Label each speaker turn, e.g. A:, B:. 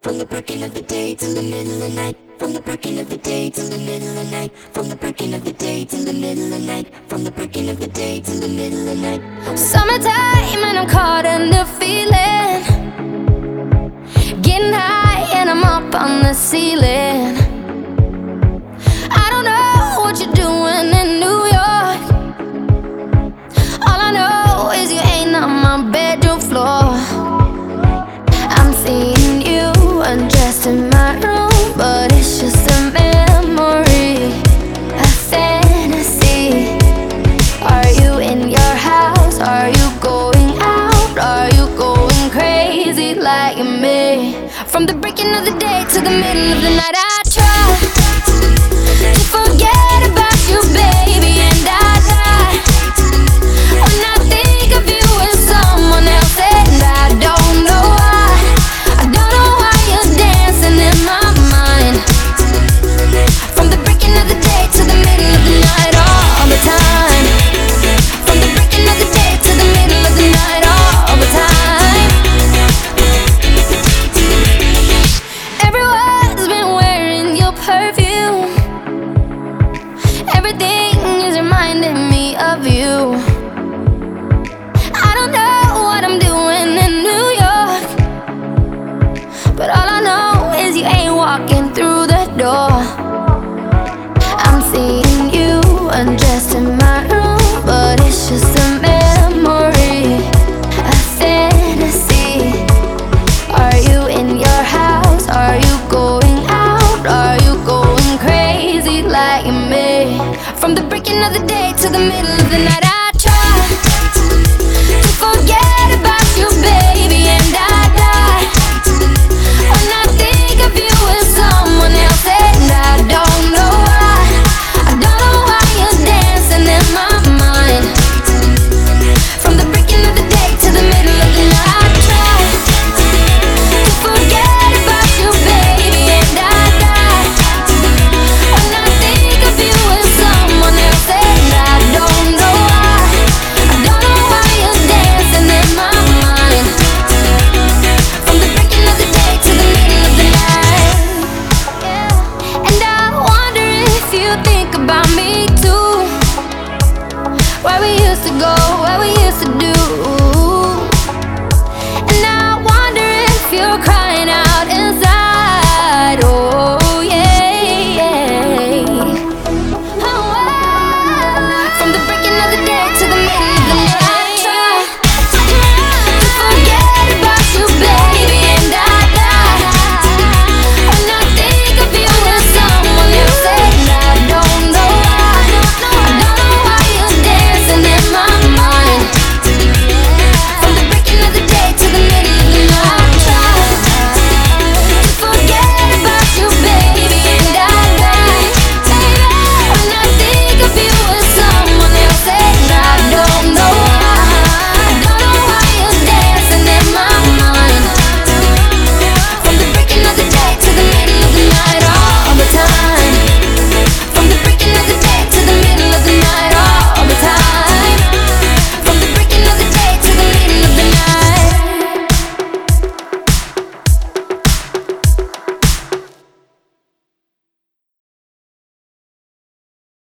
A: From the breaking of the day till the middle of the night. From the breaking of the day till the middle of the night. From the breaking of the day till the middle of the night. From the breaking of the day till the middle of the night.
B: Summertime and I'm caught in the feeling. Getting high and I'm up on the ceiling. I don't know what you're doing in New York. All I know is you ain't on my bedroom floor. I'm seeing you undressed in my room, but it's just a memory, a fantasy. Are you in your house? Are you going out? Are you going crazy like me? From the breaking of the day to the middle of the night, I try to forget about you, baby, and I die when I think of you with someone else, and I don't know why. I don't know why you're dancing in my mind. From the breaking of the day to the middle of the night, all the time. From the breaking of the day to the middle of the night, all the time. Everyone's been wearing your perfume. Everything is reminding me of you. I don't know what I'm doing in New York, but all I know is you ain't walking through the door. I'm seeing you undressed in my room, but it's just a memory, a fantasy. Are you in your house? Are you going out? Are you going crazy like me? From the breaking of the day to the middle of the night, I try to forget about you, baby, and I die when I think of you with someone else, and I don't know why. I don't know why you're dancing in my mind. From the breaking of the day to the middle of the night, I try to forget about you, baby, and I die when I think of you with someone else, and I don't know why. I don't know why you're dancing in my mind. From the breaking of the day to the middle of the night, yeah. And I wonder if you think about me too. Where we used to go, where we used to do. And I wonder if you're crying out inside.